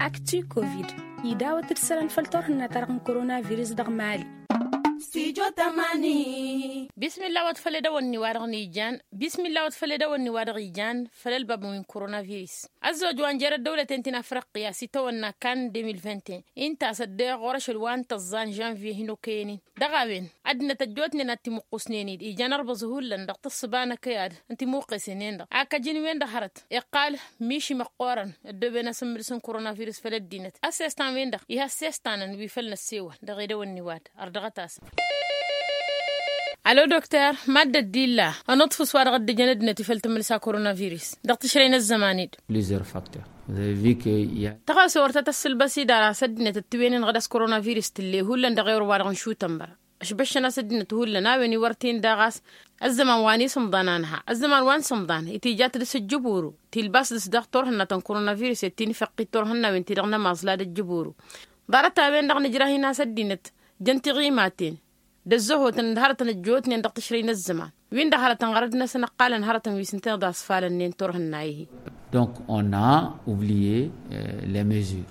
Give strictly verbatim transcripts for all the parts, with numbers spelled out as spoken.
أكتو كوفيد يداوى ترسل فلترهن ترغم كورونا فيروس دغمالي ستيجو تماني. بسم الله وتفل دوني وارغني جان بسم الله وتفل دوني وارغي جان فللباب من كورونا فيروس الزوج وانجر الدولة تنتين أفريقيا ستونا كان ألفين وعشرين انت صدق غرش الوان تزان جانفي هنو كيني دغاوين أدنى تجوتني نتي مقصنيني إيجان أربع زهول لن دقت الصبانة كياد انت موقسينين دق عكا جيني وين دخرت يقال ميشي مقورن الدوبينا سمرسن كورونا فيروس فلدينت أسيستان وين دق يها سيستان بيفلنا السيوة دغيدا والنواد أردغتاس. الو دكتور مادة ديلا نطفو سوار غد جند نتفلت ملسا كورونا فيروس دقت شرين الزمانيد plusieurs facteurs. Vous avez vu qu'il y a تقا صورتا تسلبسي دارا سدنة التوينين غدس كورونا فيروس تلي هولن دغير وارغن شو تنبر اشبشنا سدنة هولنا ويني ورتين داغاس الزمان واني سمضانانها الزمان وان سمضان اتيجات دس الجبورو تلباس دس دكتور هنا تن كورونا فيروس تيني فقيتور هنا وين تيرغنا مازلاد الجبورو دارتا وين دغ نجراهي ناس الدينت جنتي غيماتين دزوه تنهارتن الجوت نين دقت شرين الزمان وين دهارتن غردنا سنقال نهارتن ويسنتين داس فالن نين تورهن نايه. donc on a oublié euh, les mesures.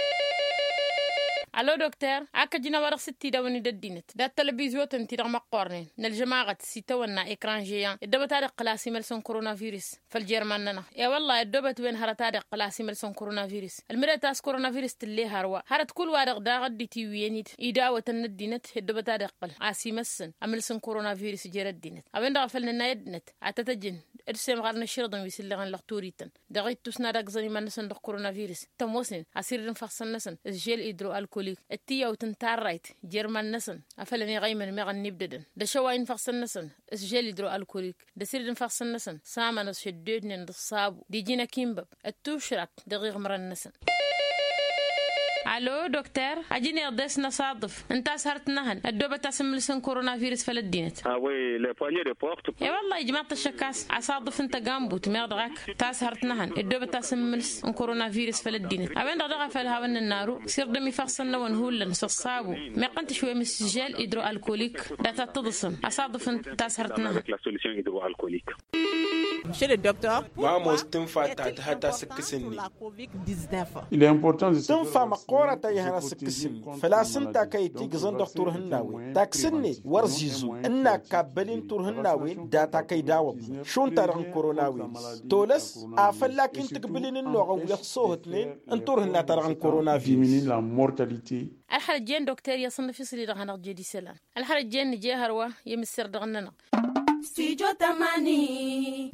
الو دكتور اكا جينا ورق ستي داوني ددينت دا التلفزيون تنتي رغم قورنين نالجماعة سيتونا اكران جيان الدوبة تاريخ قلاسي ملسون كورونا فيروس فالجيرماننا يا والله الدوبة وين هرا تاريخ قلاسي ملسون كورونا فيروس المرة تاس كورونا فيروس تلي هروا هرت كل وارق دا غدي تي وينيت إداوة الندينت الدوبة تاريخ قل عاسي مسن املسون كورونا فيروس جير الدينت اوين دا غفلنا يدنت عتتجن ارسم غارنا شرطن ويسلغن لغتوريتن دغيت تسنا داك زني ما نسن دخ كورونا فيروس تموسن اسير نفخصن نسن الجيل إدرو الكوليك التيا وتنتاريت جيرمان نسن افلني غيمن مغن نبددن ده شوا ينفخصن نسن الجيل إدرو الكوليك ده سير نفخصن نسن سامنس شدودن ندصاب دي جينا كيمبب التوشرك دغيغ مرن نسن. الو دكتور اجيني قدسنا صادف انت سهرت نهن الدوبه تسمى لسن كورونا فيروس فلدينت اه وي لي بواني دي بورت يا والله يا جماعه الشكاس اصادف انت جامبو تميغدغك تاسهرت نهن الدوبه تسمى لسن كورونا فيروس فلدينت اوين دغه فلها ون النارو سير دمي فصلنا ونهول نصصابو ما قنت شويه مسجل هيدرو الكوليك دا تتصم اصادف انت تاسهرت نهن لا سوليسيون هيدرو الكوليك. Chez le docteur, Vamos tunfata hata sikisini. Il est important de se tunfa maqora tayhana sikisini. Falasin ta kay tigzon doktor hannawi. Taksini warzizu inna kabbalin tur hannawi da ta kay dawo. Shon taran coronawi. Tolas afalakin tqbilin النوع ويخصوهتني انطر هنا taran coronavirus. diminuer la mortalité. الحرجين دكتور يصنف في سلي دغنا جدي سلام الحرجين جهروا يمسر دغننا ستيجو تماني.